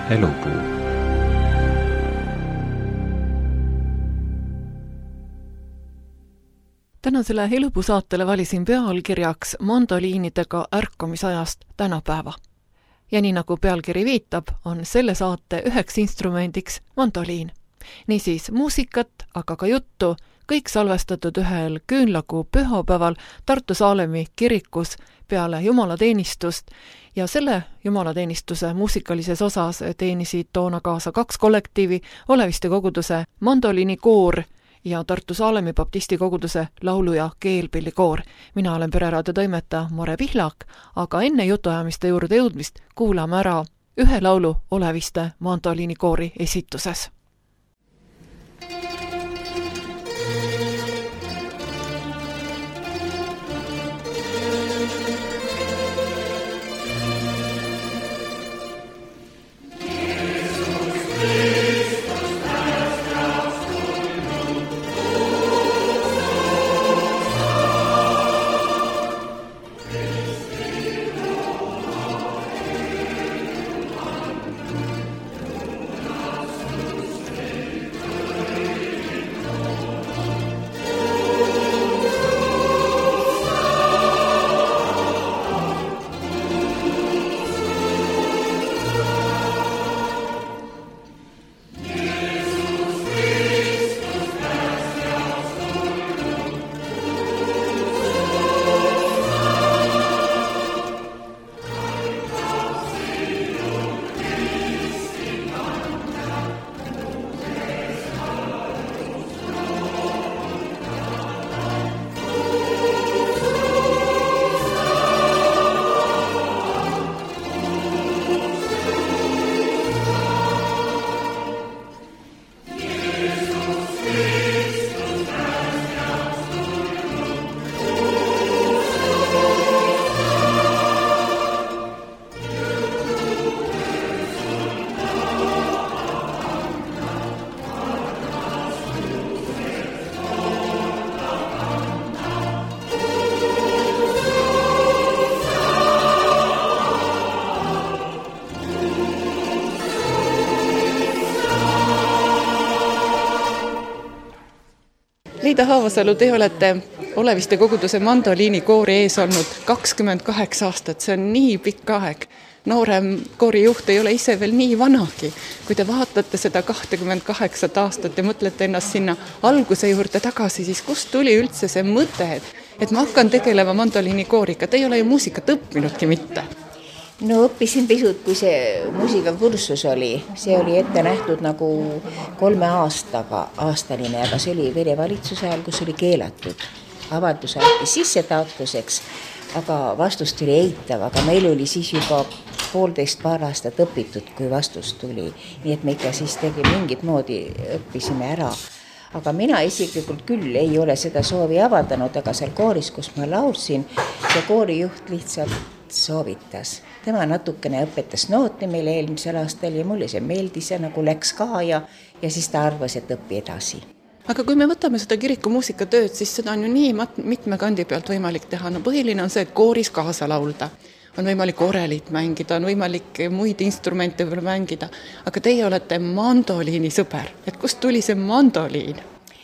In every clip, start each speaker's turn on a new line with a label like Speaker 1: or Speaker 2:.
Speaker 1: Elupuu.
Speaker 2: Tänasele Elupuu saatele valisin pealkirjaks mandoliinidega ärkamisajast tänapäeva. Ja nii nagu pealkiri viitab, on selle saate üheks instrumendiks mandoliin. Niisiis muusikat, aga ka juttu, kõik salvestatud ühel küünlakuu pühapäeval Tartu Saalemi kirikus peale jumalateenistust ja selle jumalateenistuse muusikalises osas teenisid toona kaasa 2 kollektiivi, Oleviste koguduse mandoliinikoor ja Tartu Saalemi baptisti koguduse laulu- ja keelpillikoor. Mina olen Pereraadio toimetaja Mare Pihlak, aga enne jutuajamiste juurde jõudmist kuulame ära ühe laulu Oleviste mandoliinikoori esituses. Liida Haavasalu, te olete Oleviste koguduse mandoliinikoori ees olnud 28 aastat, see on nii pikk aeg. Noorem koorijuht ei ole ise veel nii vanagi. Kui te vaatate seda 28 aastat ja mõtlete ennast sinna alguse juurde tagasi, siis kust tuli üldse see mõte, et ma hakkan tegelema mandoliinikooriga? Te ei ole ju muusikat õppinudki mitte.
Speaker 3: No õppisin pisut, kui see muusikakursus oli. See oli ette nähtud nagu 3 aastaline, aga see oli Vene valitsuse ajal, kus oli keelatud. Avaldus anti sisse taotluseks, aga vastust oli eitav, aga meil oli siis juba 1,5 aastat õpitud, kui vastus tuli. Nii et me ikka siis mingit moodi õppisime ära. Aga mina isiklikult küll ei ole seda soovi avaldanud, aga seal kooris, kus ma laulsin, see koorijuht lihtsalt soovitas. Tema natukene õpetas nooti meile eelmisel aastal ja mulle see meeldis ja nagu läks ka ja siis ta arvas, et õpi edasi.
Speaker 2: Aga kui me võtame seda kiriku muusikatööd, siis seda on ju nii mitme kandi pealt võimalik teha. No põhiline on see, et kooris kaasa laulda. On võimalik orelit mängida, on võimalik muid instrumente mängida. Aga teie olete mandoliini sõber. Et kust tuli see mandoliin?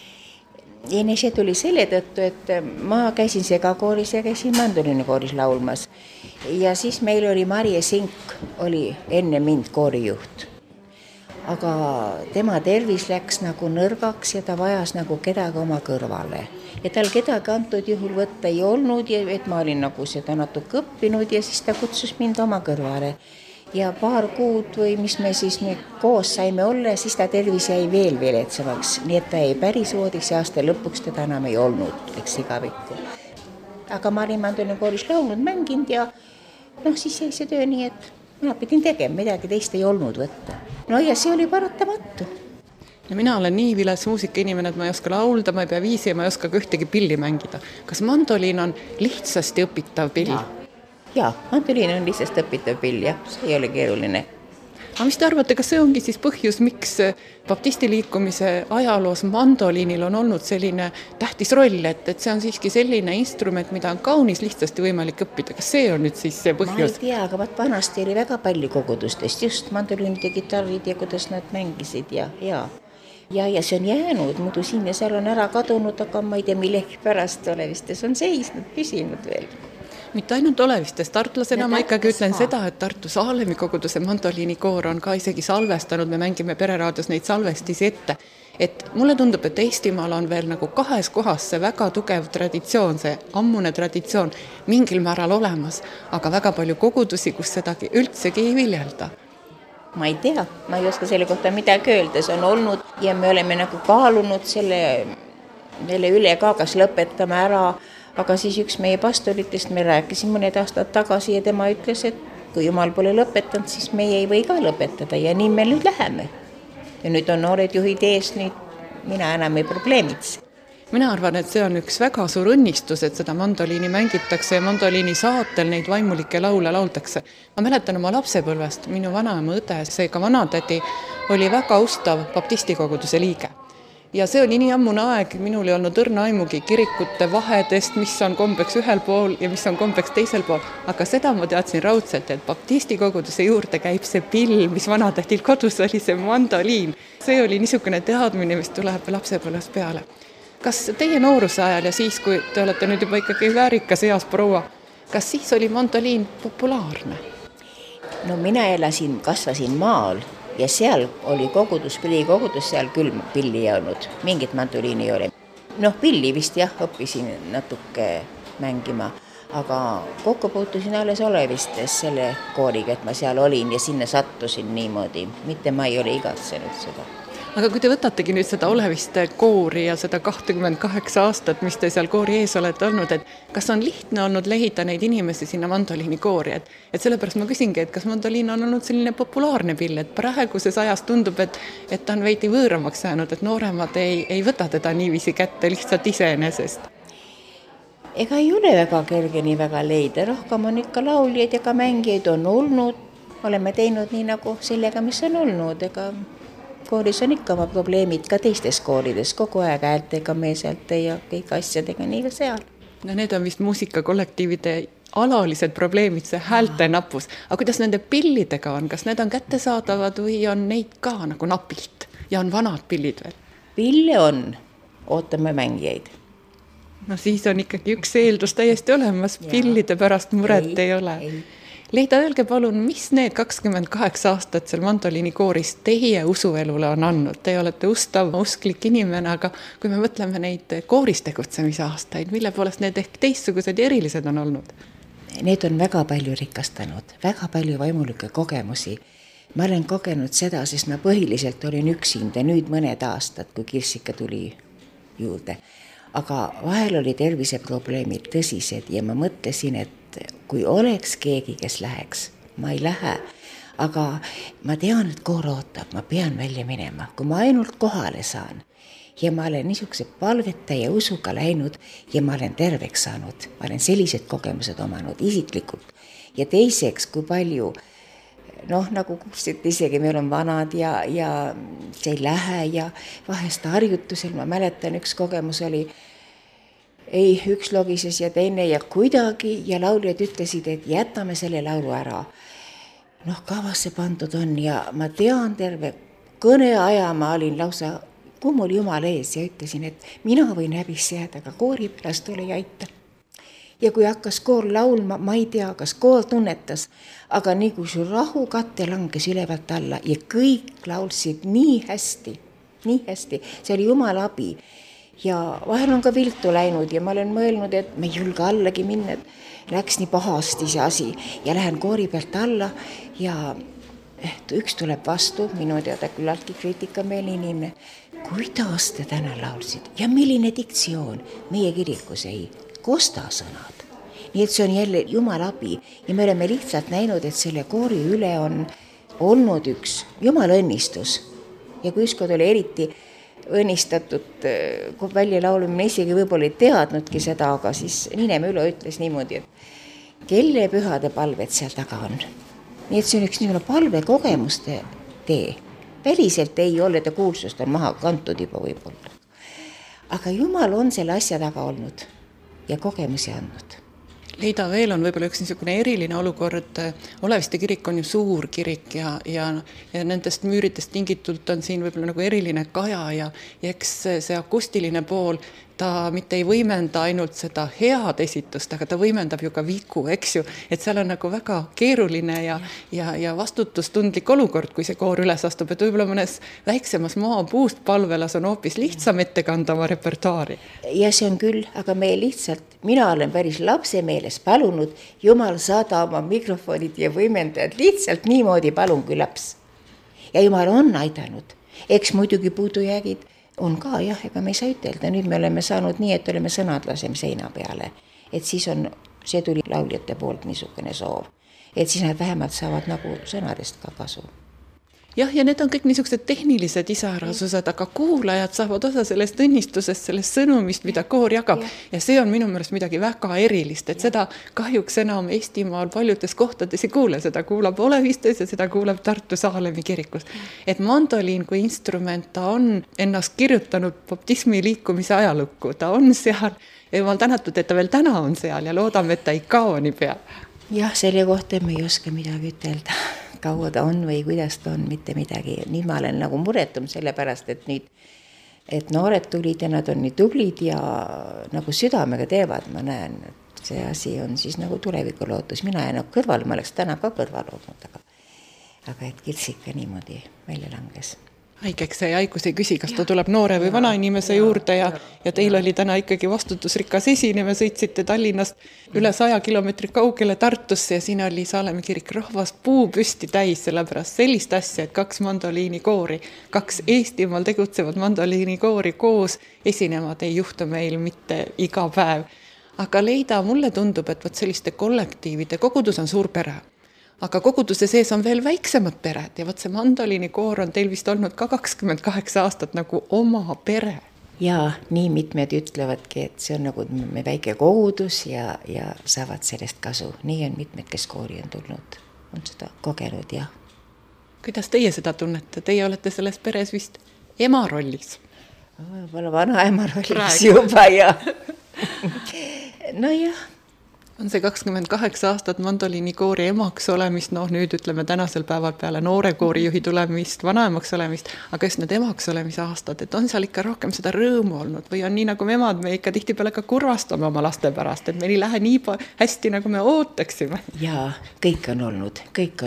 Speaker 3: Enne see tuli selle tõttu, et ma käisin segakooris ja käisin mandoliinikooris laulmas. Ja siis meil oli Marje Sink, oli enne mind koorijuht. Aga tema tervis läks nagu nõrgaks ja ta vajas nagu kedagi oma kõrvale. Ja tal kedagi antud juhul võtta ei olnud, ja et ma olin nagu seda natuke õppinud ja siis ta kutsus mind oma kõrvale. Ja 2 kuud või mis me siis koos saime olla, siis ta tervis jäi veel viletsamaks. Nii et ta jäi päris voodiks ja aasta lõpuks teda enam ei olnud, läks igavikku. Aga ma olin mandoliinikooris laulnud, mänginud ja siis jäi see töö nii, et ma pidin tegema, midagi teist ei olnud võtta. No ja see oli paratamatu.
Speaker 2: Ja mina olen nii viles muusikainimene, et ma ei oska laulda, ma ei pea viisi ja ma ei oska ka ühtegi pilli mängida. Kas mandoliin on lihtsasti õpitav pill?
Speaker 3: Jaa, mandoliin on lihtsalt õpitav pill, jah, see ei ole keeruline.
Speaker 2: aga mis te arvate, kas see ongi siis põhjus, miks baptisti liikumise ajaloos mandoliinil on olnud selline tähtis roll, et see on siiski selline instrument, mida on kaunis lihtsasti võimalik õppida. Kas see on nüüd siis see põhjus?
Speaker 3: Ma ei tea, aga vanasti oli väga palju kogudustest, just mandoliinid ja kitarrid ja kuidas nad mängisid ja see on jäänud, muidu siin ja seal on ära kadunud, aga ma ei tea, millegi pärast Olevistes on seisnud, püsinud veel.
Speaker 2: Mitte ainult Olevistes, tartlasena ma ikkagi ütlen seda, et Tartu Saalemi koguduse mandoliinikoor on ka isegi salvestanud, me mängime Pereraadios neid salvestisi ette. Et mulle tundub, et Eestimaal on veel nagu 2 kohas see väga tugev traditsioon, see ammune traditsioon mingil määral olemas, aga väga palju kogudusi, kus sedagi üldsegi ei viljelda.
Speaker 3: Ma ei tea, ma ei oska selle kohta midagi öelda, see on olnud ja me oleme nagu kaalunud selle üle ka, kas lõpetame ära. Aga siis üks meie pastoritest, me rääkisime mõned aastad tagasi ja tema ütles, et kui Jumal pole lõpetanud, siis meie ei või ka lõpetada ja nii me nüüd läheme. Ja nüüd on noored juhid ees, nüüd mina enam ei probleemits.
Speaker 2: Mina arvan, et see on üks väga suur õnnistus, et seda mandoliini mängitakse ja mandoliini saatel neid vaimulikke laule lauldakse. Ma mäletan oma lapsepõlvest, minu vanaema õde, seega vanatädi, oli väga ustav baptistikoguduse liige. Ja see oli nii ammune aeg, minul ei olnud õrna aimugi kirikute vahedest, mis on kombeks ühel pool ja mis on kombeks teisel pool. Aga seda ma teadsin raudselt, et baptistikoguduse juurde käib see pill, mis vanatähtil kodus oli, see mandoliin. See oli niisugune teadmine, mis tuleb lapsepõlves peale. Kas teie nooruse ajal ja siis, kui te olete nüüd juba ikkagi väärikas eas proua, kas siis oli mandoliin populaarne?
Speaker 3: No mina kasvasin maal. Ja seal oli pillikogudus, seal küll pilli ei olnud, mingit mandoliini ei ole. Pilli vist jah, õppisin natuke mängima, aga kokku puutusin alles Olevistes selle kooriga, et ma seal olin ja sinna sattusin niimoodi, mitte ma ei ole igatsenud seda.
Speaker 2: Aga kui te võtategi nüüd seda Oleviste koori ja seda 28 aastat, mis te seal koori ees olete olnud, et kas on lihtne olnud lehida neid inimesi sinna mandoliini koori? Et sellepärast ma küsingi, et kas mandoliin on olnud selline populaarne pill, et praeguses ajas tundub, et ta on veidi võõramaks jäänud, et nooremad ei võta teda niiviisi kätte lihtsalt iseenesest.
Speaker 3: Ega ei ole väga kerge nii väga leida, rohkem on ikka lauljaid ega mängijaid on olnud, oleme teinud nii nagu sellega, mis on olnud, ega kooris on ikka oma probleemid ka teistes koorides, kogu aeg häältega, meeshäälte ja kõik asjadega, nii ka seal.
Speaker 2: No need on vist muusikakollektiivide alalised probleemid, see häälte nappus. Aga kuidas nende pillidega on? Kas need on kättesaadavad või on neid ka nagu napilt? Ja on vanad pillid veel?
Speaker 3: Pille on, ootame mängijaid.
Speaker 2: No siis on ikkagi üks eeldus täiesti olemas, pillide pärast muret ei ole. Leida, öelge palun, mis need 28 aastat seal mandoliini kooris teie usuelule on andnud? Te olete ustav, usklik inimene, aga kui me mõtleme neid kooris tegutsemise aastaid, mille poolest need ehk teistsugused ja erilised on olnud?
Speaker 3: Need on väga palju rikastanud, väga palju vaimulikke kogemusi. Ma olen kogenud seda, sest ma põhiliselt olin üksinda nüüd mõned aastad, kui Kirsika tuli juurde. Aga vahel oli terviseprobleemid tõsised ja ma mõtlesin, et kui oleks keegi, kes läheks, ma ei lähe, aga ma tean, et koor ootab, ma pean välja minema, kui ma ainult kohale saan ja ma olen niisuguse palveta ja usuga läinud ja ma olen terveks saanud, ma olen sellised kogemused omanud isiklikult ja teiseks, kui palju, nagu kuulsite isegi, meil on vanad ja see ei lähe ja vahest harjutusel, ma mäletan, üks kogemus oli üks logises ja teine ja kuidagi ja lauljad ütlesid, et jätame selle laulu ära. Kavasse pandud on ja ma tean terve kõneaja ma olin lausa kummul Jumala ees ja ütlesin, et mina võin häbisse jääda, aga koori pärast ole ja aita. Ja kui hakkas koor laulma, ma ei tea, kas koor tunnetas, aga nii kui su rahu katte langes ülevalt alla ja kõik laulsid nii hästi, see oli Jumala abi. Ja vahel on ka viltu läinud ja ma olen mõelnud, et me ei julge allagi minna, et läks nii pahasti see asi ja lähen koori pealt alla ja üks tuleb vastu, minu teada küllaltki kriitikameelne inimene. Kuidas te täna laulsid ja milline diktsioon? Meie kirikus ei kosta sõnad. Nii et see on jälle Jumala abi ja me oleme lihtsalt näinud, et selle koori üle on olnud üks Jumala õnnistus ja kui ükskord oli eriti õnnistatud välja laulumine, isegi võib-olla ei teadnudki seda, aga siis Niinemaa Ülo ütles niimoodi, et kelle pühade palved seal taga on. nii et see on üks niisugune palvekogemuste tee. Väliselt ei ole, ta kuulsust on maha kantud juba võib-olla. Aga Jumal on selle asja taga olnud ja kogemusi andnud.
Speaker 2: Leida veel on võib-olla üks niisugune eriline olukord. Oleviste kirik on ju suur kirik ja nendest müüritest tingitult on siin võib-olla nagu eriline kaja ja eks see akustiline pool, ta mitte ei võimenda ainult seda head esitust, aga ta võimendab ju ka vigu, eks ju, et seal on nagu väga keeruline ja vastutustundlik olukord, kui see koor üles astub, et võib-olla mõnes väiksemas maapuust palvelas on hoopis lihtsam ette kanda oma repertuaari.
Speaker 3: Ja see on küll, aga me lihtsalt, mina olen päris lapse meeles palunud, Jumal saada oma mikrofonid ja võimendajad lihtsalt niimoodi palun kui laps. Ja Jumal on aidanud, eks muidugi puudujäägid on ka, jah, ega me ei saa ütelda. Nüüd me oleme saanud nii, et oleme sõnad laseme seina peale. Et siis on, see tuli lauljate poolt niisugune soov. Et siis nad vähemalt saavad nagu sõnadest ka kasu.
Speaker 2: Jah, ja need on kõik niisugused tehnilised iseärasused, aga kuulajad saavad osa sellest õnnistusest, sellest sõnumist, mida koor jagab. Ja see on minu meelest midagi väga erilist, et seda kahjuks enam Eestimaal paljudes kohtades ei kuule. Seda kuulab Olevistes ja seda kuulab Tartu Saalemi kirikus. Et mandoliin kui instrument, ta on ennast kirjutanud baptismi liikumise ajalukku. Ta on seal ja Jumal tänatud, et ta veel täna on seal ja loodame, et ta ei kao nii pea.
Speaker 3: Jah, selle kohta me ei oska midagi ütelda. Kaua ta on või kuidas ta on, mitte midagi. Nüüd ma olen nagu muretum sellepärast, et nüüd, et noored tulid ja nad on nii tublid ja nagu südamega teevad, ma näen, et see asi on siis nagu tulevikulootus. Mina jään kõrval, ma oleks täna ka kõrval olnud, aga et Kirtsika niimoodi välja langes.
Speaker 2: Haigeks see haigus ei küsi, kas ta tuleb noore või vana inimese juurde ja teil oli täna ikkagi vastutusrikas esine, me sõitsite Tallinnast üle 100 kilomeetrit kaugele Tartusse ja siin oli Saalemi kirik rahvas puu püsti täis, sellepärast sellist asja, et 2 mandoliinikoori, 2 Eestimaal tegutsevad mandoliinikoori koos esinemad ei juhtu meil mitte iga päev. Aga Leida, mulle tundub, et võt selliste kollektiivide kogudus on suur pere. Aga koguduse sees on veel väiksemad pered ja võt see mandoliinikoor on teil vist olnud ka 28 aastat nagu oma pere.
Speaker 3: Ja nii mitmed ütlevadki, et see on nagu me väike kogudus ja saavad sellest kasu. Nii on mitmed, kes koori on tulnud, on seda kogenud, jah.
Speaker 2: Kuidas teie seda tunnete? Teie olete selles peres vist ema rollis.
Speaker 3: Võib-olla vana ema rollis juba ja no jah.
Speaker 2: On see 28 aastat mandoliinikoori emaks olemist, nüüd ütleme tänasel päeval peale noore koorijuhi tulemist, vanaemaks olemist, aga just need emaks olemise aastad, et on seal ikka rohkem seda rõõmu olnud või on nii nagu me emad, me ikka tihtipeale ka kurvastame oma laste pärast, et meil ei lähe nii hästi, nagu me ootaksime.
Speaker 3: Jaa, kõik on olnud.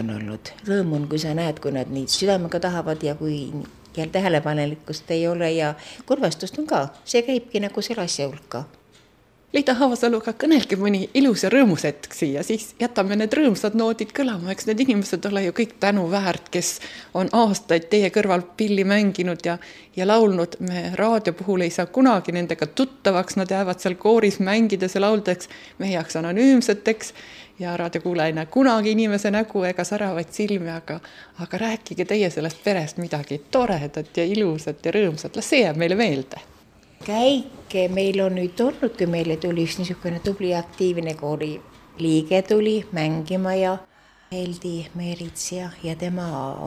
Speaker 3: Rõõm on, kui sa näed, kui nad nii südamega tahavad ja kui tähelepanelikkust ei ole ja kurvastust on ka. See käibki nagu selle asja hulka.
Speaker 2: Leida Havasaluga kõnelge mõni ilus ja rõõmus hetk siia, siis jätame need rõõmsad noodid kõlama, eks need inimesed ole ju kõik tänu väärt, kes on aastaid teie kõrval pilli mänginud ja laulnud. Me raadio puhul ei saa kunagi nendega tuttavaks, nad jäävad seal kooris mängides ja lauldeks meie jaoks anonüümseteks ja raadiokuulaja ei näe kunagi inimese nägu ega säravaid silmi, aga rääkige teie sellest perest midagi toredat ja ilusat ja rõõmsat, las see jääb meile meelde.
Speaker 3: Käike meil on nüüd olnud, kui meile tuli üks niisugune tubli aktiivne koori liige tuli mängima ja Heldi Meerits ja tema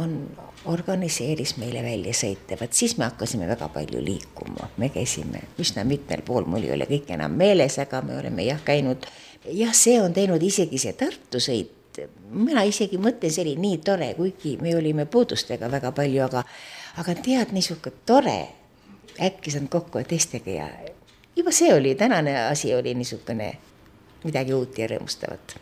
Speaker 3: organiseeris meile välja sõite. Siis me hakkasime väga palju liikuma. Me käisime üsna mitmel pool, mul ei ole kõik enam meeles, aga me oleme käinud. Jah, see on teinud isegi see Tartu sõit. Mina isegi mõtlen, see oli nii tore, kuigi me olime puudustega väga palju, aga tead niisugune tore. Äkki saan kokku teistega ja juba see oli, tänane asi oli niisugune midagi uut ja rõõmustavat.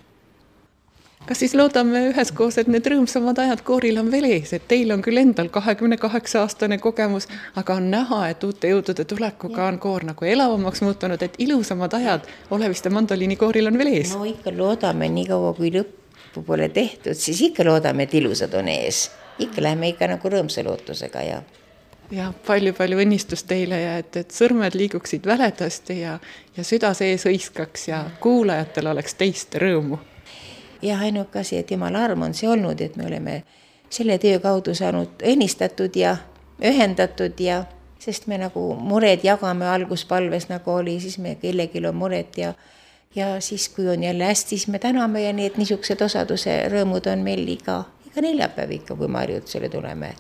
Speaker 2: Kas siis loodame üheskoos, et need rõõmsamad ajad kooril on veel ees, et teil on küll endal 28-aastane kogemus, aga on näha, et uute jõudude tulekuga on koor nagu elavamaks muutunud, et ilusamad ajad Oleviste mandoliinikooril on veel ees?
Speaker 3: No ikka loodame nii kaua, kui lõppu pole tehtud, siis ikka loodame, et ilusad on ees. Ikka läheme ikka nagu rõõmsa lootusega
Speaker 2: ja palju õnnistust teile ja et sõrmed liiguksid väledasti ja süda sees õiskaks ja kuulajatel oleks teist rõõmu.
Speaker 3: Ja ainuke asi, et Jumala arm on see olnud, et me oleme selle töö kaudu saanud õnnistatud ja ühendatud ja sest me nagu mured jagame alguspalves nagu oli, siis me kellelgi on mured ja Ja siis, kui on jälle hästi, siis me täname ja need niisugused osaduse rõõmud on meil iga neljapäev ikka, kui Marjutusele tuleme.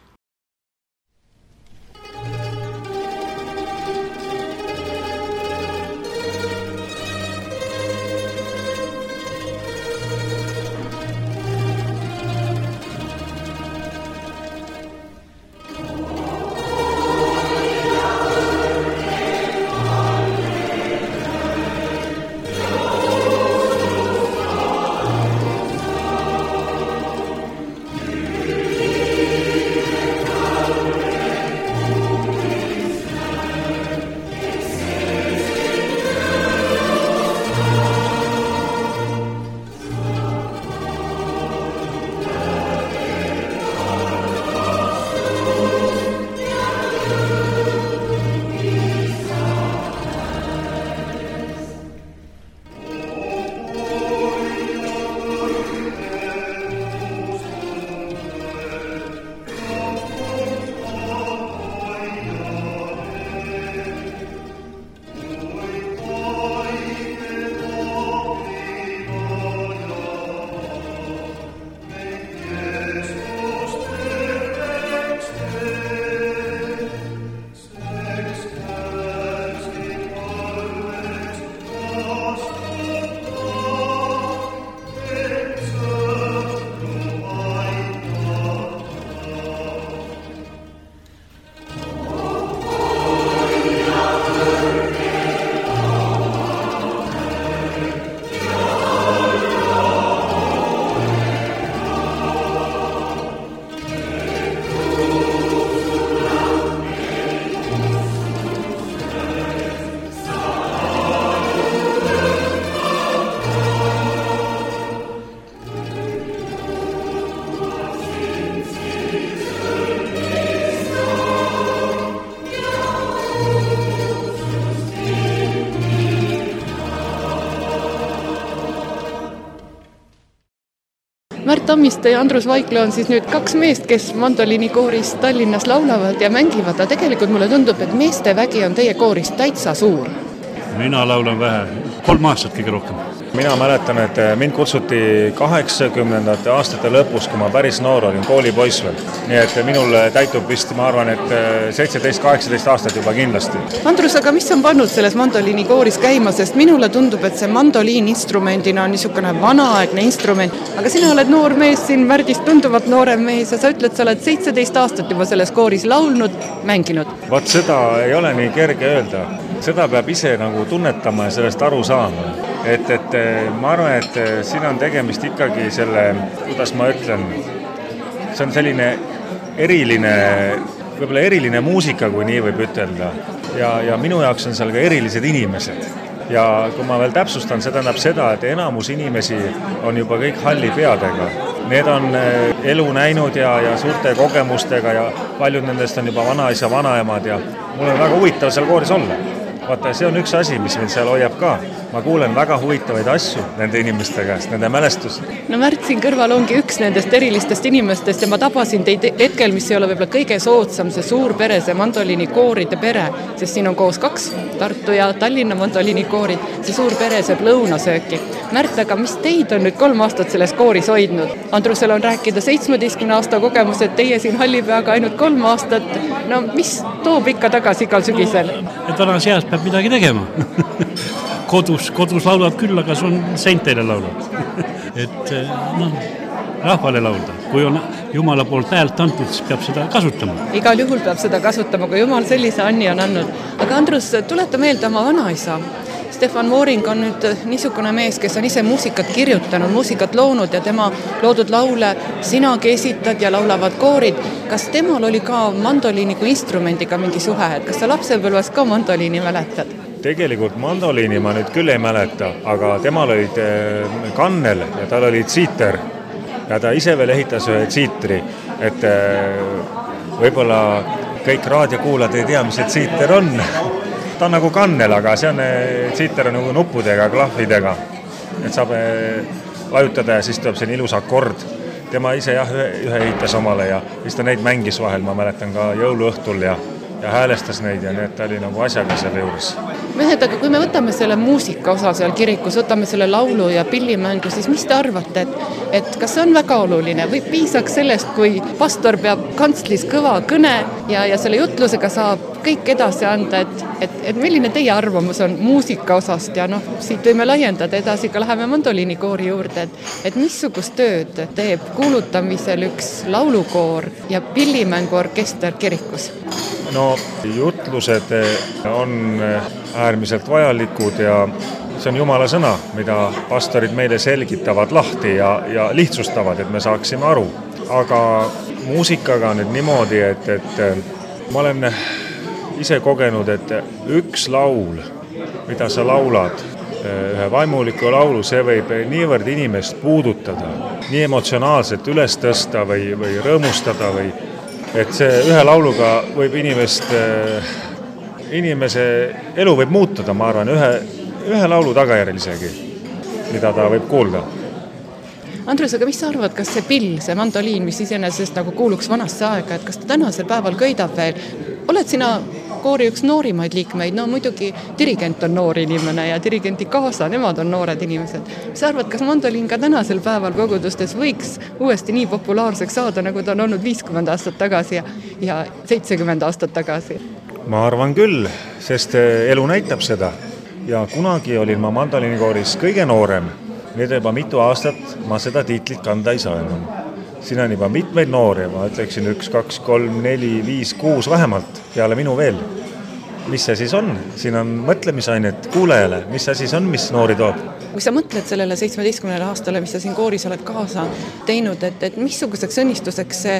Speaker 2: Märt Tammiste ja Andrus Vaikla on siis nüüd 2 meest, kes mandoliinikooris Tallinnas laulavad ja mängivad. Ja tegelikult mulle tundub, et meeste vägi on teie kooris täitsa suur.
Speaker 1: Mina laulan vähe, 3 aastat kõige rohkem.
Speaker 4: Mina mäletan, et mind kutsuti 80. aastate lõpus, kui ma päris noor olin, koolipoiss veel. Nii et minul täitub vist, ma arvan, et 17-18 aastat juba kindlasti.
Speaker 2: Andrus, aga mis on pannud selles mandoliinikooris käima, sest minule tundub, et see mandoliin instrumendina on niisugune vanaaegne instrument, aga sina oled noor mees, siin Märdist tunduvalt noorem mees ja sa ütled, sa oled 17 aastat juba selles kooris laulnud, mänginud.
Speaker 4: Vaat seda ei ole nii kerge öelda. Seda peab ise nagu tunnetama ja sellest aru saama. Et ma arvan, et siin on tegemist ikkagi selle, kuidas ma ütlen, see on selline võib-olla eriline muusika, kui nii võib ütelda. Ja minu jaoks on seal ka erilised inimesed. Ja kui ma veel täpsustan, see tähendab seda, et enamus inimesi on juba kõik halli peadega. Need on elu näinud ja suurte kogemustega ja paljud nendest on juba vanaisa, vanaemad ja mul on väga huvitav seal kooris olla. Vaata, see on üks asi, mis mind seal hoiab ka. Ma kuulen väga huvitavaid asju nende inimeste käest, nende mälestus.
Speaker 2: No Märt siin kõrval ongi üks nendest erilistest inimestest ja ma tabasin teid hetkel, mis ei ole võib-olla kõige soodsam, see suur pere, see mandoliinikooride pere, sest siin on koos 2 Tartu ja Tallinna mandoliinikoorid, see suur pere sööb lõunasööki. Märt, aga mis teid on nüüd 3 aastat selles kooris hoidnud? Andrusel on rääkida 17 aasta kogemus, et teie siin hallipeaga ainult 3 aastat. No mis toob ikka tagasi igal sügisel?
Speaker 1: Et vanas eas peab midagi tegema. Kodus laulad küll, aga see on seintele laulad. Et rahvale laulda. Kui on Jumala poolt häält antud, siis peab seda kasutama.
Speaker 2: Igal juhul peab seda kasutama, kui Jumal sellise anni on andnud. Aga Andrus, tuleta meelde oma vanaisa. Stefan Mooring on nüüd niisugune mees, kes on ise muusikat kirjutanud, muusikat loonud ja tema loodud laule sinagi esitad ja laulavad koorid. Kas temal oli ka mandoliini kui instrumendiga mingi suhe? Kas sa lapsepõlves ka mandoliini mäletad?
Speaker 4: Tegelikult mandoliini ma nüüd küll ei mäleta, aga temal olid kannel ja tal oli tsiiter ja ta ise veel ehitas ühe tsiitri, et võib-olla kõik raadiokuulad ei tea, mis see tsiiter on. Ta on nagu kannel, aga see on tsiiter on nagu nuppudega, klahvidega, et saab vajutada ja siis tuleb siin ilus akord. Tema ise ühe ehitas omale ja siis ta neid mängis vahel, ma mäletan ka jõuluõhtul ja ja häälestas neid ja nii, et ta oli nagu asjaga selle juures.
Speaker 5: Mehed, aga kui me võtame selle muusika osa seal kirikus, võtame selle laulu ja pillimängu, siis mis te arvate, et kas see on väga oluline või piisaks sellest, kui pastor peab kantslis kõva kõne ja selle jutlusega saab kõik edasi anda, et milline teie arvamus on muusika osast ja siit võime laiendada edasi, ka läheme mandoliinikoori juurde, et missugust tööd teeb kuulutamisel üks laulukoor ja pillimänguorkester kirikus?
Speaker 4: No jutlused on äärmiselt vajalikud ja see on Jumala sõna, mida pastorid meile selgitavad lahti ja lihtsustavad, et me saaksime aru. Aga muusikaga on nüüd niimoodi, et ma olen ise kogenud, et üks laul, mida sa laulad, ühe vaimuliku laulu, see võib niivõrd inimest puudutada, nii emotsionaalselt üles tõsta või rõõmustada et see ühe lauluga võib inimese elu võib muutuda, ma arvan, ühe laulu tagajärjel isegi, mida ta võib kuulda.
Speaker 5: Andrus, aga mis sa arvad, kas see pill, see mandoliin, mis iseenesest nagu kuuluks vanasse aega, et kas ta tänasel päeval köidab veel? Oled sina koori üks noorimaid liikmeid? No muidugi dirigent on noor inimene ja dirigenti kaasa, nemad on noored inimesed. Mis sa arvad, kas mandoliin ka tänasel päeval kogudustes võiks uuesti nii populaarseks saada, nagu ta on olnud 50 aastat tagasi ja 70 aastat tagasi?
Speaker 4: Ma arvan küll, sest elu näitab seda. Ja kunagi olin ma mandoliinikooris kõige noorem. Nüüd juba mitu aastat ma seda tiitlit kanda ei saa enam. Siin on juba mitmeid noori, ma ütleksin 1, 2, 3, 4, 5, 6 vähemalt, peale minu veel. Mis see siis on? Siin on mõtlemisainet kuulajale. Mis see siis on, mis noori toob?
Speaker 5: Kui sa mõtled sellele 17 aastale, mis sa siin kooris oled kaasa teinud, et missuguseks õnnistuseks see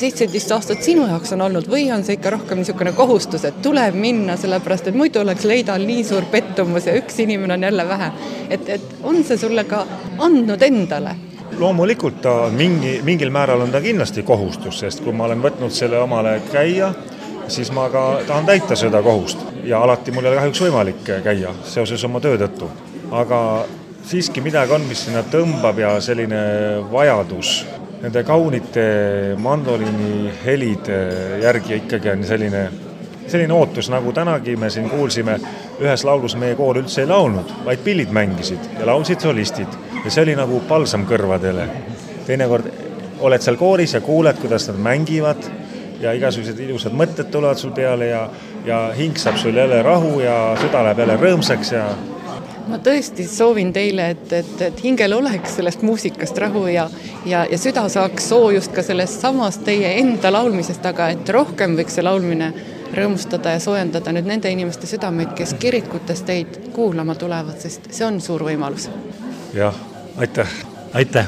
Speaker 5: 17 aastat sinu jaoks on olnud või on see ikka rohkem niisugune kohustus, et tuleb minna, sellepärast, et muidu oleks Leidal nii suur pettumus ja üks inimene on jälle vähe. Et on see sulle ka andnud endale?
Speaker 4: Loomulikult ta mingil määral on ta kindlasti kohustus, sest kui ma olen võtnud selle omale käia, siis ma ka tahan täita seda kohust ja alati mul ei ole kahjuks võimalik käia seoses oma töö tõttu. Aga siiski midagi on, mis sinna tõmbab ja selline vajadus. Nende kaunite mandoliini helide järgi ikkagi on selline ootus, nagu tänagi me siin kuulsime, ühes laulus meie koor üldse ei laulnud, vaid pillid mängisid ja laulsid solistid. Ja see oli nagu palsam kõrvadele. Teinekord oled seal kooris ja kuuled, kuidas nad mängivad ja igasugused ilusad mõtted tulevad sul peale ja hing saab sul jälle rahu ja süda läheb jälle rõõmsaks ja
Speaker 5: ma tõesti soovin teile, et hingel oleks sellest muusikast rahu ja süda saaks soojust ka sellest samast teie enda laulmisest, aga et rohkem võiks see laulmine rõõmustada ja soojendada nüüd nende inimeste südameid, kes kirikutes teid kuulama tulevad, sest see on suur võimalus.
Speaker 4: Jah, aitäh.
Speaker 1: Aitäh.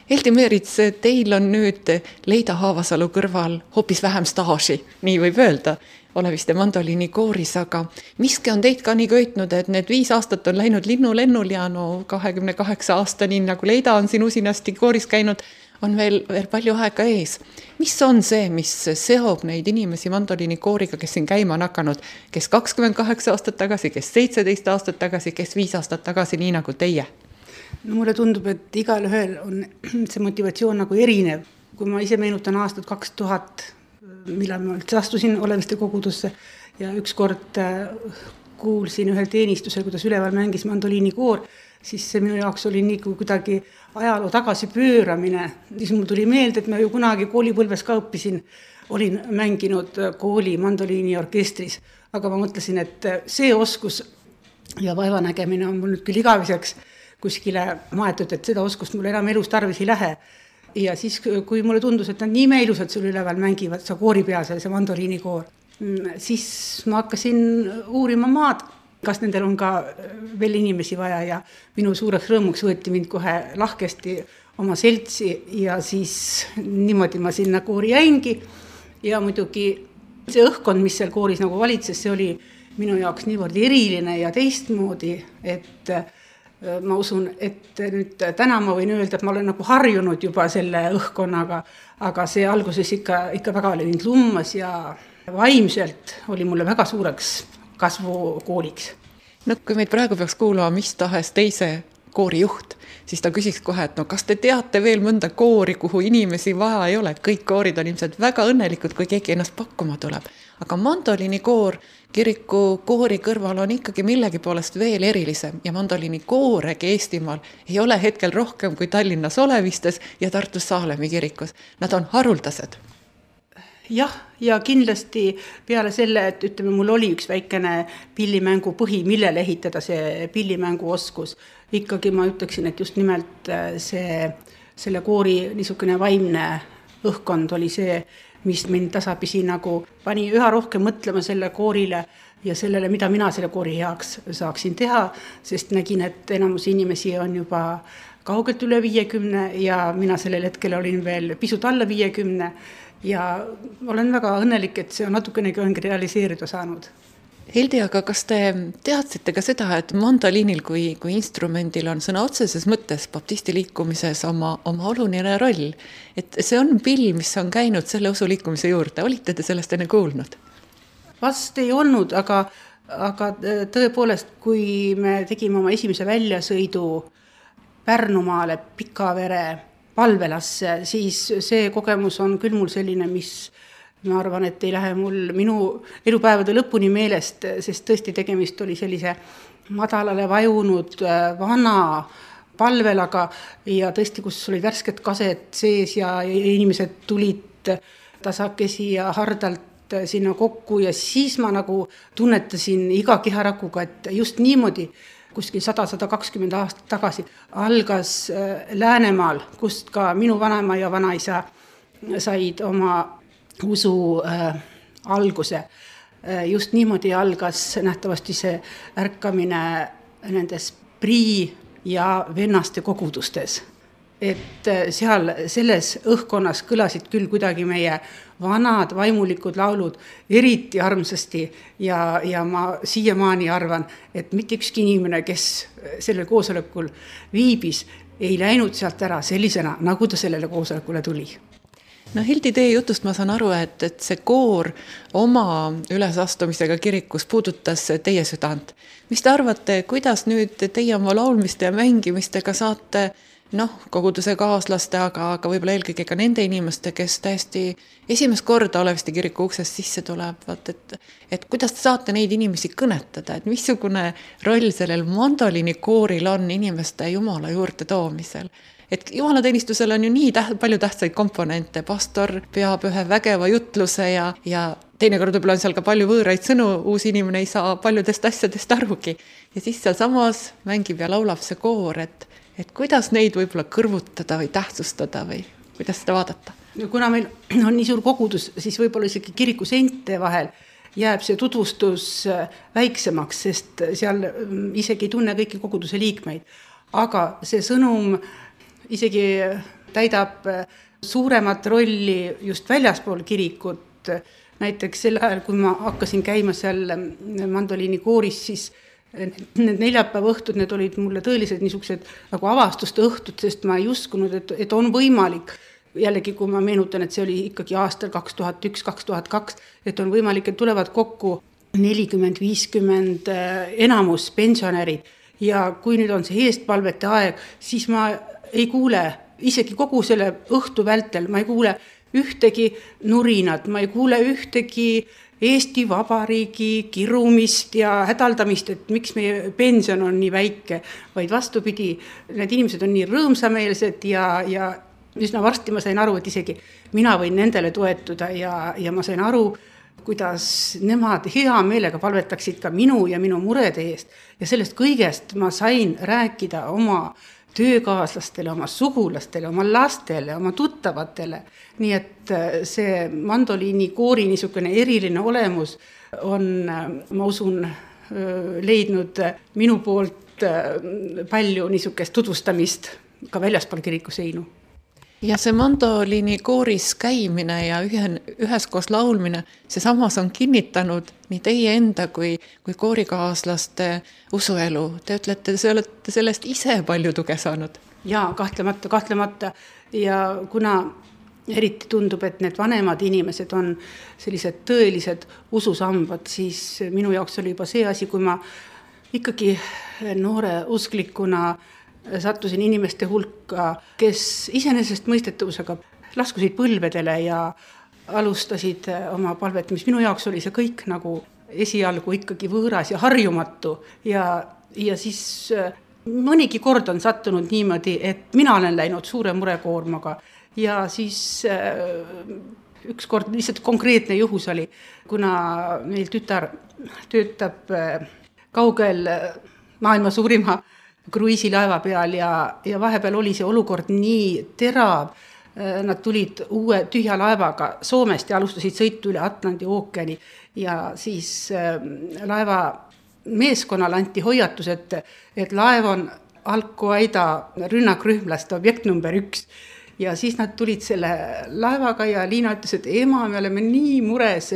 Speaker 2: Heldi Meerits, teil on nüüd Leida Haavasalu kõrval hoopis vähem staaži, nii võib öelda, oleviste mandoliini kooris, aga miski on teid ka nii köitnud, et need 5 aastat on läinud linnulennul ja 28 aastani, nagu Leida on siin usinasti kooris käinud, on veel palju aega ees. Mis on see, mis seob neid inimesi mandoliini kooriga, kes siin käima on hakanud, kes 28 aastat tagasi, kes 17 aastat tagasi, kes 5 aastat tagasi, nii nagu teie?
Speaker 6: No mulle tundub, et igal ühel on see motivatsioon nagu erinev. Kui ma ise meenutan aastat 2000, millal ma astusin oleviste kogudusse ja ükskord kuulsin ühel teenistusel, kuidas üleval mängis mandoliini koor, siis see minu jaoks oli nii kuidagi ajaloo tagasi pööramine. Siis mul tuli meelde, et ma ju kunagi koolipõlves ka õppisin, olin mänginud kooli mandoliini orkestris, aga ma mõtlesin, et see oskus ja vaevanägemine on mul nüüd küll igaviseks kuskile maetud, et seda oskust mul enam elus tarvis ei lähe. Ja siis, kui mulle tundus, et nad nii meilusad sul üleval mängivad, see koori peal, see mandoliini koor, siis ma hakkasin uurima maad, kas nendel on ka veel inimesi vaja ja minu suureks rõõmuks võeti mind kohe lahkesti oma seltsi ja siis niimoodi ma sinna koori jäingi ja muidugi see õhkkond, mis seal kooris nagu valitses, see oli minu jaoks niivõrd eriline ja teistmoodi, et ma usun, et nüüd täna ma võin öelda, et ma olen nagu harjunud juba selle õhkkonnaga, aga see alguses ikka väga mind lummas ja vaimselt oli mulle väga suureks kasvukooliks.
Speaker 2: No kui meid praegu peaks kuulama mis tahes teise koorijuht, siis ta küsiks kohe, et kas te teate veel mõnda koori, kuhu inimesi vaja ei ole, et kõik koorid on ilmselt väga õnnelikud, kui keegi ennast pakkuma tuleb. Aga mandoliini koor kiriku koori kõrval on ikkagi millegi poolest veel erilisem ja mandoliini kooregi Eestimaal ei ole hetkel rohkem kui Tallinnas Olevistes ja Tartus Saalemi kirikus. Nad on haruldased.
Speaker 6: Jah, ja kindlasti peale selle, et ütleme, mul oli üks väikene pillimängu põhi, millele ehitada see pillimängu oskus. Ikkagi ma ütleksin, et just nimelt selle koori niisugune vaimne õhkkond oli see, mis mind tasapisi nagu pani üha rohkem mõtlema selle koorile ja sellele, mida mina selle koori heaks saaksin teha, sest nägin, et enamus inimesi on juba kaugelt üle 50 ja mina sellel hetkel olin veel pisut alla 50 ja olen väga õnnelik, et see on natukenegi ongi realiseerida saanud.
Speaker 2: Heldi, aga kas te teadsite ka seda, et mandoliinil kui instrumendil on sõna otseses mõttes baptisti liikumises oma oluline roll? Et see on pill, mis on käinud selle usuliikumise juurde. Olite te sellest enne kuulnud?
Speaker 6: Vast ei olnud, aga tõepoolest, kui me tegime oma esimese väljasõidu Pärnumaale Pikavere palvelasse, siis see kogemus on küll mul selline, mis ma arvan, et ei lähe mul minu elupäevade lõpuni meelest, sest tõesti tegemist oli sellise madalale vajunud vana palvelaga ja tõesti, kus olid värsked kaset sees ja inimesed tulid tasakesi ja hardalt sinna kokku ja siis ma nagu tunnetasin iga keharakuga, et just niimoodi kuskil 100-120 aastat tagasi algas Läänemaal, kust ka minu vanaema ja vanaisa said oma usu alguse. Just niimoodi algas nähtavasti see ärkamine nendes prii- ja vennaste kogudustes. Et seal selles õhkkonnas kõlasid küll kuidagi meie vanad vaimulikud laulud eriti armsasti ja ma siiamaani arvan, et mitte ükski inimene, kes sellel koosolekul viibis, ei läinud sealt ära sellisena, nagu ta sellele koosolekule tuli.
Speaker 2: No Hildi, teie jutust ma saan aru, et see koor oma ülesastumisega kirikus puudutas teie südant. Mis te arvate, kuidas nüüd teie oma laulmiste ja mängimistega saate koguduse kaaslaste, aga võib-olla eelkõige ka nende inimeste, kes täiesti esimest korda Oleviste kiriku uksest sisse tulevad, et kuidas te saate neid inimesi kõnetada, et missugune roll sellel mandoliini kooril on inimeste Jumala juurde toomisel? Et jumalateenistusel on ju nii palju tähtsaid komponente, pastor peab ühe vägeva jutluse ja teinekord võib-olla on seal ka palju võõraid sõnu, uus inimene ei saa paljudest asjadest arugi. Ja siis seal samas mängib ja laulab see koor, et kuidas neid võib-olla kõrvutada või tähtsustada või kuidas seda vaadata?
Speaker 6: Kuna meil on nii suur kogudus, siis võib-olla isegi kiriku seinte vahel jääb see tutvustus väiksemaks, sest seal isegi ei tunne kõiki koguduse liikmeid. Aga see sõnum isegi täidab suuremat rolli just väljaspool kirikut. Näiteks sel ajal, kui ma hakkasin käima seal mandoliinikooris, siis need neljapäeva õhtud, need olid mulle tõelised niisugused nagu avastuste õhtud, sest ma ei uskunud, et on võimalik. Jällegi, kui ma meenutan, et see oli ikkagi aastal 2001-2002, et on võimalik, et tulevad kokku 40-50 enamus pensionärid ja kui nüüd on see eestpalvete aeg, siis ma ei kuule, isegi kogu selle õhtu vältel, ma ei kuule ühtegi nurinat, ma ei kuule ühtegi Eesti Vabariigi kirumist ja hädaldamist, et miks meie pension on nii väike, vaid vastupidi, need inimesed on nii rõõmsameelsed ja üsna varsti ma sain aru, et isegi mina võin nendele toetuda ja ma sain aru, kuidas nemad hea meelega palvetaksid ka minu ja minu murede eest. Ja sellest kõigest ma sain rääkida oma töökaaslastele, oma sugulastele, oma lastele, oma tuttavatele. Nii et see mandoliinikoori niisugune eriline olemus on, ma usun, leidnud minu poolt palju niisugust tutvustamist ka väljaspool kiriku seinu.
Speaker 2: Ja see mandoliinikooris käimine ja üheskoos laulmine, see samas on kinnitanud nii teie enda kui koorikaaslaste usuelu. Te ütlete, te olete sellest ise palju tuge saanud.
Speaker 6: Jaa, kahtlemata. Ja kuna eriti tundub, et need vanemad inimesed on sellised tõelised ususambad, siis minu jaoks oli juba see asi, kui ma ikkagi noore usklikuna sattusin inimeste hulka, kes iseenesest mõistetavusega laskusid põlvedele ja alustasid oma palvet, mis minu jaoks oli see kõik nagu esialgu ikkagi võõras ja harjumatu. Ja siis mõnigi kord on sattunud niimoodi, et mina olen läinud suure murekoormaga ja siis üks kord lihtsalt konkreetne juhus oli, kuna meil tütar töötab kaugel maailma suurima kruiisilaeva peal ja vahepeal oli see olukord nii terav. Nad tulid uue tühja laevaga Soomest ja alustasid sõitu üle Atlandi ookeani ja siis laeva meeskonnal anti hoiatus, et laev on Al-Qaeda rünnakrühmlaste objekt number 1. Ja siis nad tulid selle laevaga ja Liina ütles, et ema, me oleme nii mures,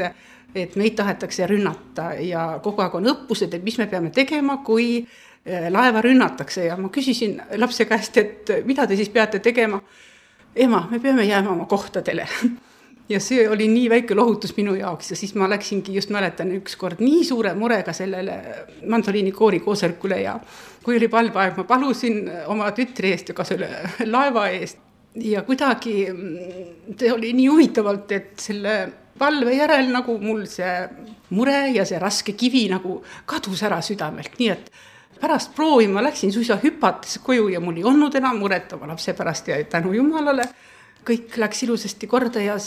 Speaker 6: et meid tahetakse rünnata ja kogu aeg on õppused, et mis me peame tegema, kui laeva rünnatakse ja ma küsisin lapse käest, et mida te siis peate tegema. Ema, me peame jääma oma kohtadele. Ja see oli nii väike lohutus minu jaoks ja siis ma läksingi, just mäletan üks kord nii suure murega sellele mandoliinikoori koosolekule ja kui oli palveaeg, ma palusin oma tütri eest ja ka selle laeva eest ja kuidagi see oli nii huvitavalt, et selle palve järel nagu mul see mure ja see raske kivi nagu kadus ära südamelt, nii et pärast proovi ma läksin suisa hüpates koju ja mul ei olnud enam muret oma lapse pärast ja tänu Jumalale kõik läks ilusasti korda ja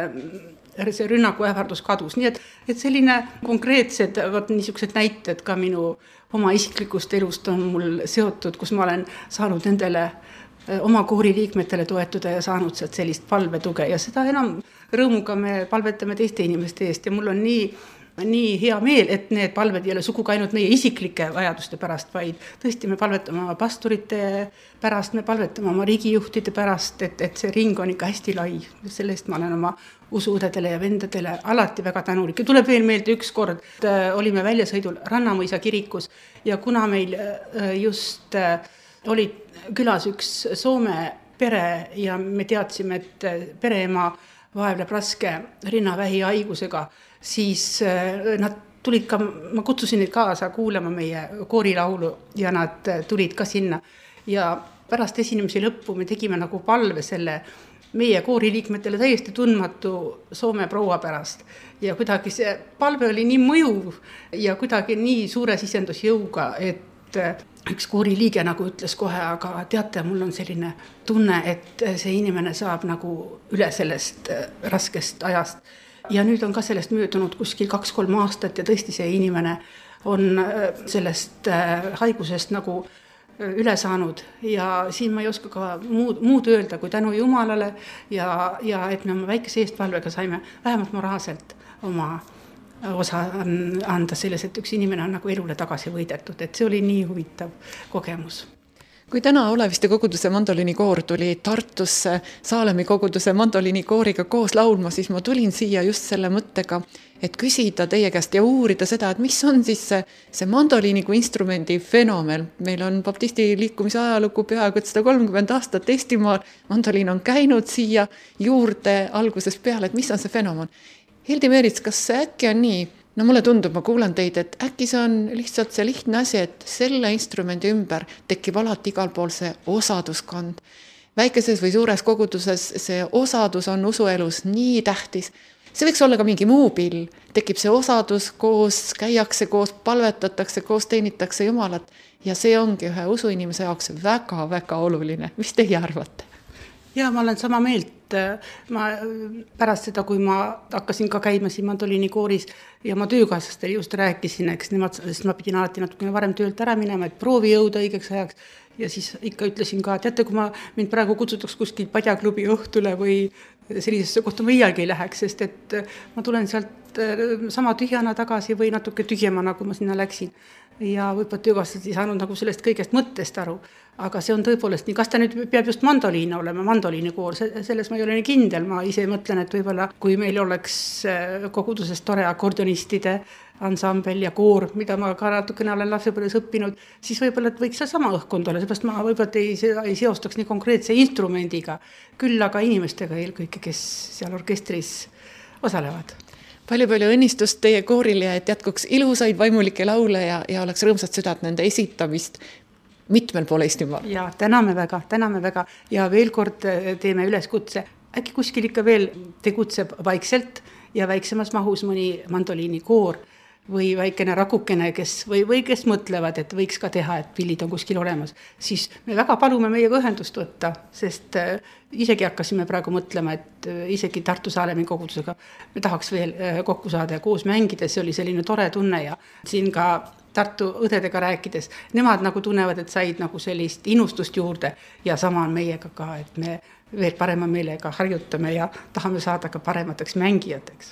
Speaker 6: see rünnaku ähvardus kadus. Nii et selline konkreetsed niisugused näited ka minu oma isiklikust elust on mul seotud, kus ma olen saanud nendele oma koori liikmetele toetuda ja saanud sealt sellist palvetuge ja seda enam rõõmuga me palvetame teiste inimeste eest ja mul on nii hea meel, et need palved ei ole sugugi ainult meie isiklike vajaduste pärast, vaid tõesti me palvetame oma pastorite pärast, me palvetame oma riigijuhtide pärast, et see ring on ikka hästi lai. Selle eest ma olen oma usuõdedele ja vendadele alati väga tänulik. Ja tuleb veel meelde üks kord, olime väljasõidul Rannamõisa kirikus ja kuna meil just oli külas üks Soome pere ja me teadsime, et pereema vaevleb raske rinnavähi haigusega, siis nad tulid ka, ma kutsusin neid kaasa kuulama meie koorilaulu ja nad tulid ka sinna. Ja pärast esinemise lõppu me tegime nagu palve selle meie kooriliikmetele täiesti tundmatu Soome proua pärast. Ja kuidagi see palve oli nii mõjuv ja kuidagi nii suure sisendusjõuga, et üks kooriliige nagu ütles kohe, aga teate, mul on selline tunne, et see inimene saab nagu üle sellest raskest ajast. Ja nüüd on ka sellest möödunud kuskil 2-3 aastat ja tõesti see inimene on sellest haigusest nagu üle saanud ja siin ma ei oska ka muud öelda kui tänu Jumalale ja et me oma väikese eestpalvega saime vähemalt moraalselt oma osa anda selles, et üks inimene on nagu elule tagasi võidetud, et see oli nii huvitav kogemus.
Speaker 2: Kui täna Oleviste koguduse mandoliinikoor tuli Tartusse Saalemi koguduse mandoliinikooriga koos laulma, siis ma tulin siia just selle mõttega, et küsida teie käest ja uurida seda, et mis on siis see mandoliini kui instrumendi fenomen. Meil on baptisti liikumise ajalugu peaaegu 130 aastat Eestimaal, mandoliin on käinud siia juurde algusest peale, et mis on see fenomen. Hildi Meerits, kas see äkki on nii? No mulle tundub, ma kuulan teid, et äkki see on lihtsalt see lihtne asi, et selle instrumendi ümber tekib alati igal pool see osaduskond. Väikeses või suures koguduses see osadus on usuelus nii tähtis. See võiks olla ka mingi muu pill. Tekib see osadus koos, käiakse koos, palvetatakse, koos teenitakse Jumalat ja see ongi ühe usuinimese jaoks väga-väga oluline. Mis teie arvate?
Speaker 6: Ja ma olen sama meelt. Ma pärast seda, kui ma hakkasin ka käima siin mandoliinikooris ja ma töökaaslastele just rääkisin, sest ma pidin alati natukene varem töölt ära minema, et proovi jõuda õigeks ajaks. Ja siis ikka ütlesin ka, et teate, kui mind praegu kutsutaks kuskil padjaklubi õhtule või sellisesse kohta ma iialgi ei läheks, sest et ma tulen sealt sama tühjana tagasi või natuke tühjemana, kui ma sinna läksin. Ja võib-olla töökaaslased ei saanud nagu sellest kõigest mõttest aru. Aga see on tõepoolest nii, kas ta nüüd peab just mandoliin olema, mandoliinikoor, selles ma ei ole nii kindel. Ma ise mõtlen, et võib-olla kui meil oleks koguduses tore akordionistide ansambel ja koor, mida ma ka natukene olen lapsepõlves õppinud, siis võib-olla võiks see sama õhkkond olla, seepärast ma võib-olla ei seostaks nii konkreetse instrumendiga, küll aga inimestega eelkõige, kes seal orkestris osalevad.
Speaker 2: Palju õnnistust teie koorile, et jätkuks ilusaid vaimulikke laule ja oleks rõõmsad südad nende esitamist mitmel pool Eestimaal.
Speaker 6: Ja täname väga ja veel kord teeme üleskutse. Äkki kuskil ikka veel tegutseb vaikselt ja väiksemas mahus mõni mandoliinikoor või väikene rakukene, või kes mõtlevad, et võiks ka teha, et pillid on kuskil olemas, siis me väga palume meiega ühendust võtta, sest isegi hakkasime praegu mõtlema, et isegi Tartu Saalemi kogudusega me tahaks veel kokku saada ja koos mängides, see oli selline tore tunne ja siin ka Tartu õdedega rääkides, nemad nagu tunnevad, et said nagu sellist innustust juurde ja sama on meiega ka, et me veel parema meelega harjutame ja tahame saada ka paremateks mängijateks.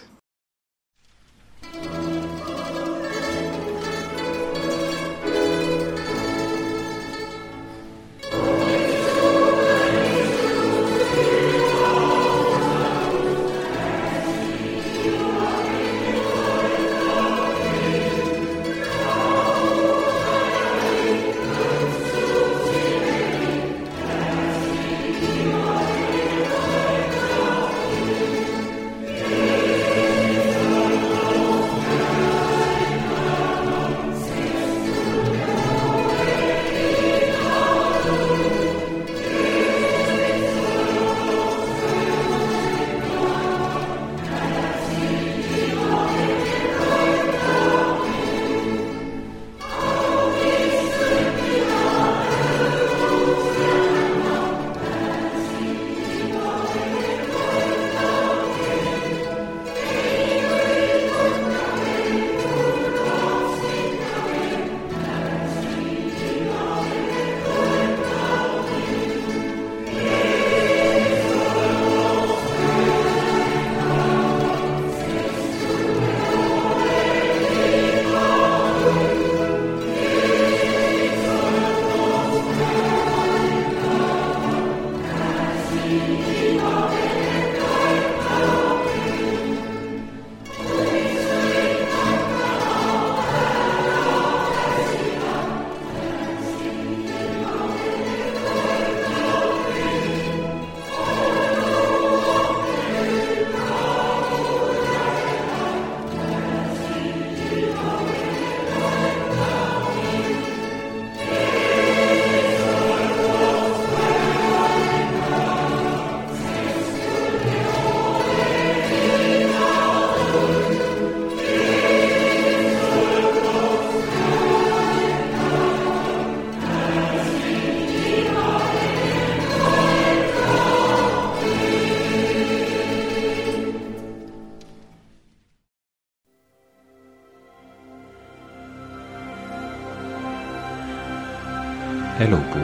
Speaker 7: Elupuu.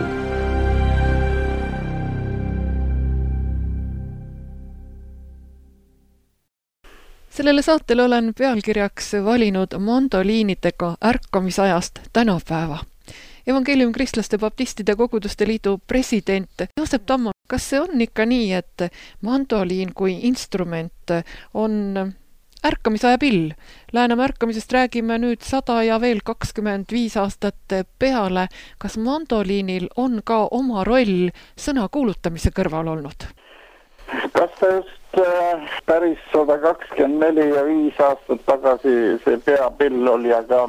Speaker 2: Sellele saatele olen pealkirjaks valinud mandoliinidega ärkamisajast tänapäeva. Evangeelium-kristlaste baptistide koguduste liidu president Joosep Tammo, kas see on ikka nii, et mandoliin kui instrument on ärkamisaja pill? Läänemaa ärkamisest räägime nüüd 100 ja veel 25 aastat peale. Kas mandoliinil on ka oma roll sõna kuulutamise kõrval olnud?
Speaker 7: Kas ta just päris 124 ja 5 aastat tagasi see peapill oli, aga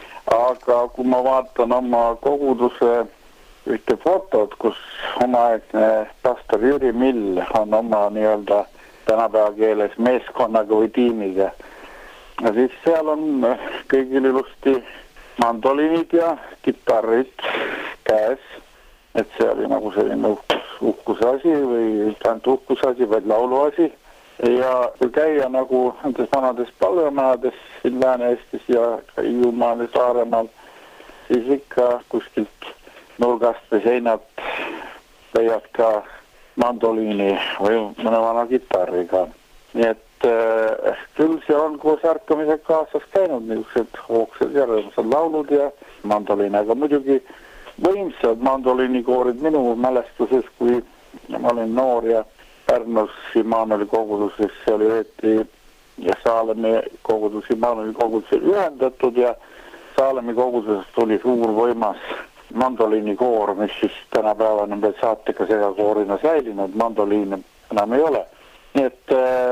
Speaker 7: kui ma vaatan oma koguduse ühte fotot, kus omaaegne pastor Jüri Mill on oma nii-öelda tänapäeva keeles meeskonnaga või tiimiga. Ja siis seal on kõigil ilusti mandoliinid ja kitarrid käes. Et see oli nagu selline uhkusasi või ainult uhkusasi, vaid lauluasi. Ja kui käia nagu nendes vanades palvemajades siin Lääne-Eestis ja Hiiumaal ja Saaremaal, siis ikka kuskilt nurgast või seinat leiad ka mandoliini või mõne vana kitarriga. Nii et küll see on koos ärkamisega kaasas käinud niisugused hoogsed ja rõõmsad laulud ja mandoliin, aga muidugi võimsad mandoliinikoorid minu mälestuses, kui ma olin noor ja Pärnus Immanueli koguduses, see oli õieti ja Saalemi kogudus, Immanueli kogudus ühendatud ja Saalemi kogudusest tuli suur võimas mandoliinikoor, mis siis tänapäeval on veel saatega segakoorina säilinud, mandoliin enam ei ole. Nii et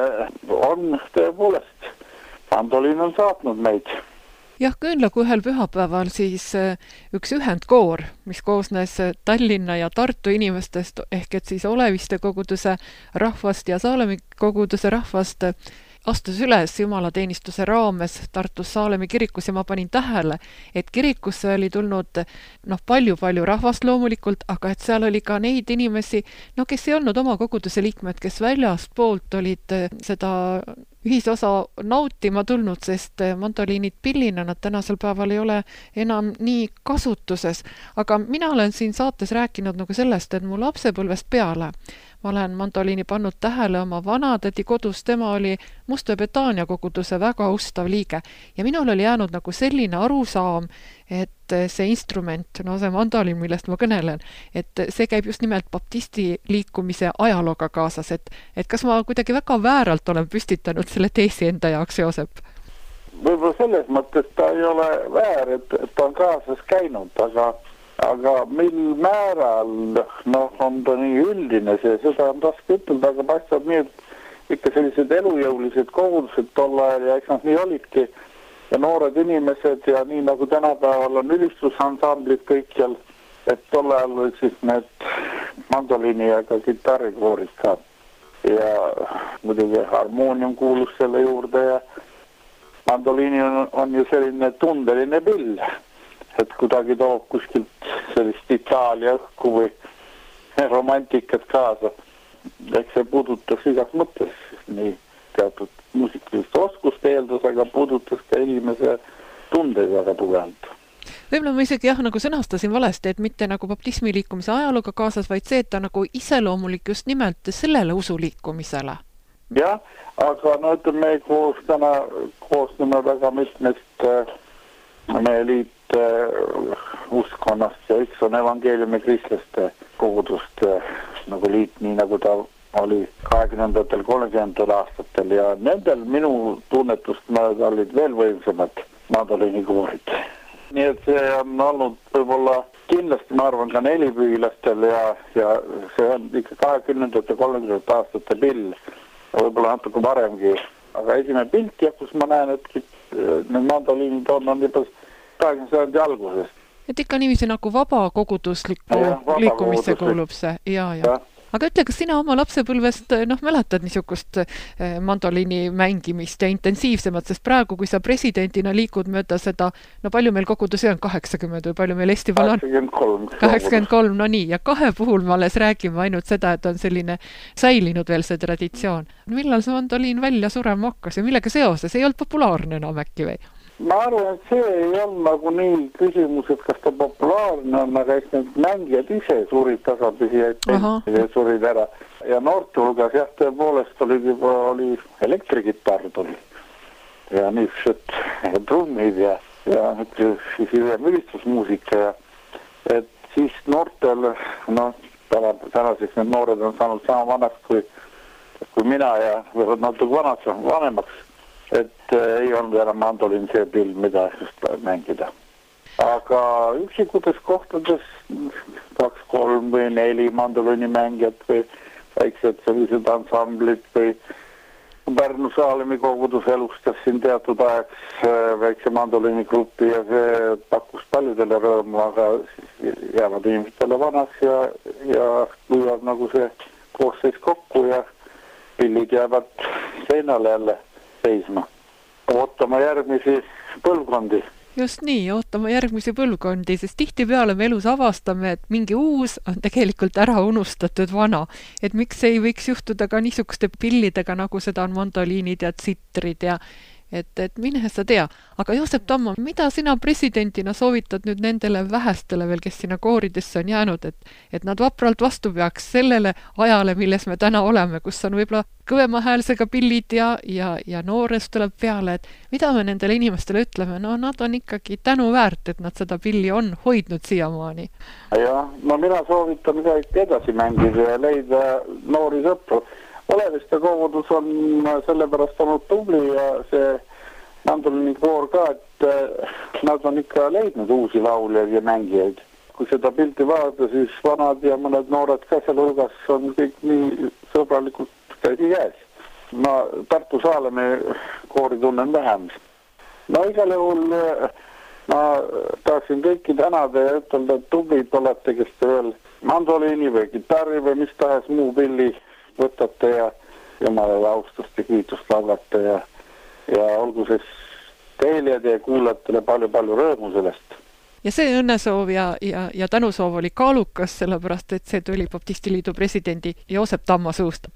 Speaker 7: on tõepoolest, mandoliin on saatnud meid.
Speaker 2: Jah, küll kui ühel pühapäeval siis üks ühendkoor, mis koosnes Tallinna ja Tartu inimestest, ehk et siis Oleviste koguduse rahvast ja Saalemi koguduse rahvast, astus üles jumalateenistuse raames Tartus Saalemi kirikus ja ma panin tähele, et kirikusse oli tulnud palju rahvast loomulikult, aga et seal oli ka neid inimesi, kes ei olnud oma koguduse liikmed, kes väljast poolt olid seda ühisosa nautima tulnud, sest mandoliinid pillina nad tänasel päeval ei ole enam nii kasutuses. Aga mina olen siin saates rääkinud nagu sellest, et mu lapsepõlvest peale ma olen mandoliini pannud tähele oma vanatädi kodus, tema oli Mustvee Betania koguduse väga ustav liige ja minul oli jäänud nagu selline arusaam, et see instrument, see mandoliin, millest ma kõnelen, et see käib just nimelt baptisti liikumise ajalooga kaasas, et kas ma kuidagi väga vääralt olen püstitanud selle teesi enda jaoks, Joosep?
Speaker 7: Võib-olla selles mõttes ta ei ole väär, et ta on kaasas käinud, aga mil määral on ta nii üldine, seda on raske ütelda, aga paistab nii, et ikka sellised elujõulised kogudused tol ajal ja eks nad nii olidki ja noored inimesed ja nii nagu tänapäeval on ülistusansamblid kõikjal, et tol ajal olid siis need mandoliini ja ka kitarrikoorid ka ja muidugi harmoonium kuulus selle juurde ja mandoliini on ju selline tundeline pill, et kuidagi toob kuskilt sellist Itaalia õhku või romantikat kaasa. Eks see puudutas igas mõttes nii teatud muusikalist oskust eeldus, aga puudutas ka inimese tundeid väga tugevalt.
Speaker 2: Võib-olla ma isegi nagu sõnastasin valesti, et mitte nagu baptismi liikumise ajalooga kaasas, vaid see, et ta nagu iseloomulik just nimelt sellele usuliikumisele.
Speaker 7: Jah, aga ütleme, koosneme väga mitmest meie liit uskonnast ja üks on evangeeliumi-kristlaste kogudust nagu liit, nii nagu ta oli 20. 30. aastatel ja nendel minu tunnetust mööda olid veel võimsamad mandoliinikoorid. Nii et see on olnud võib-olla kindlasti, ma arvan, ka nelipüülastel ja see on ikka 20. 30. aastate pill, võib-olla natuke varemgi. Aga esimene pilt, kus ma näen, et need mandoliinid on juba 20. sajandi algusest.
Speaker 2: Et ikka niiviisi nagu vaba kogudusliku liikumisse kuulub see. Ja. Aga ütle, kas sina oma lapsepõlvest mäletad niisugust mandoliini mängimist ja intensiivsemat, sest praegu, kui sa presidendina liikud mööda seda, palju meil kogudusi on 80 või palju meil Eestimaal on? 83, no nii, ja 2 puhul me alles räägime ainult seda, et on selline säilinud veel see traditsioon. Millal see mandoliin välja surema hakkas ja millega seoses? Ei olnud populaarne enam äkki või?
Speaker 7: Ma arvan, et see ei olnud nagu nii küsimus, et kas ta populaarne on, aga eks need mängijad ise surid tasapisi ja surid ära. Ja noorte hulgas tõepoolest oli elektrikitarr tuli ja niisugused trummid ja mülistusmuusika ja et siis noortel, tänaseks need noored on saanud sama vanaks kui mina ja võivad natuke vanemaks, et ei olnud enam mandoliin see pill, mida just mängida. Aga üksikutes kohtades 2, 3 või 4 mandoliinimängijat või väiksed sellised ansamblid või Pärnu Saalemi kogudus elustas siin teatud ajaks väikse mandoliinigrupi ja see pakkus paljudele rõõmu, aga jäävad inimestele vanaks ja lüüvad nagu see koosseis kokku ja pillid jäävad seinale jälle seisma. Ootama järgmisi põlvkondi.
Speaker 2: Just nii, ootama järgmisi põlvkondi, sest tihtipeale me elus avastame, et mingi uus on tegelikult ära unustatud vana. Et miks ei võiks juhtuda ka niisuguste pillidega, nagu seda on mandoliinid ja tsitrid ja et mine sa tea. Aga Joosep Tammo, mida sina presidendina soovitad nüüd nendele vähestele veel, kes sinna kooridesse on jäänud, et nad vapralt vastu peaks sellele ajale, milles me täna oleme, kus on võib-olla kõvema häälsega pillid ja noores tuleb peale, et mida me nendele inimestele ütleme? No nad on ikkagi tänuväärt, et nad seda pilli on hoidnud siiamaani.
Speaker 7: Ja, no mina soovitan midagi edasi mängida ja leida noori sõpru. Oleviste kogudus on sellepärast olnud tubli ja see mandoliinikoor ka, et nad on ikka leidnud uusi lauljaid ja mängijaid. Kui seda pilti vaadata, siis vanad ja mõned noored ka seal hulgas on kõik nii sõbralikult käidi käes. Ma Tartu Saalemi koori tunnen vähem. No igal juhul ma tahaksin kõiki tänada ja ütelda, et tublid olete, kes te veel mandoliini või kitarri või mis tahes muu pilli võtate ja jumalale austust ja kiitust laulate ja olgu siis teile ja teie kuulajatele palju-palju rõõmu sellest.
Speaker 2: Ja see õnnesoov ja tänusoov oli kaalukas, sellepärast et see tuli Baptistiliidu presidendi Joosep Tammo suust.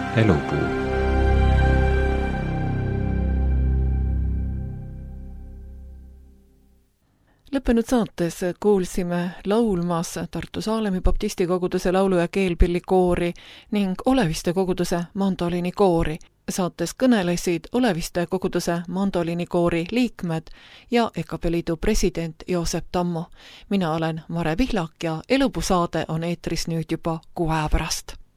Speaker 8: Elupuu.
Speaker 2: Lõppenud saates kuulsime laulmas Tartu Saalemi baptisti koguduse laulu- ja keelpillikoori ning Oleviste koguduse mandoliinikoori. Saates kõnelesid Oleviste koguduse mandoliinikoori liikmed ja EKP Liidu president Joosep Tammo. Mina olen Mare Pihlak ja Elupuu saade on eetris nüüd juba 6 aja pärast.